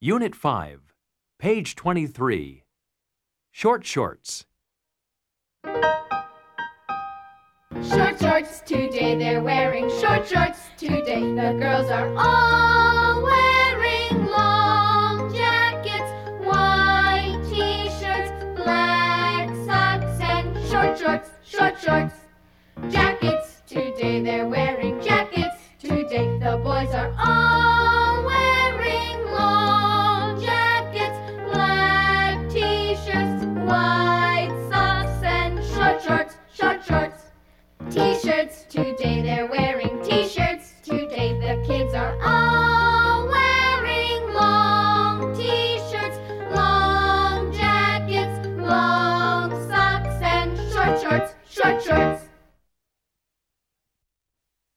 Unit 5, page 23. Short shorts. Short shorts today, they're wearing short shorts today. The girls are all wearing long jackets, white t-shirts, black socks, and short shorts, short shorts. Jackets today, they're wearing jackets today. The boys are all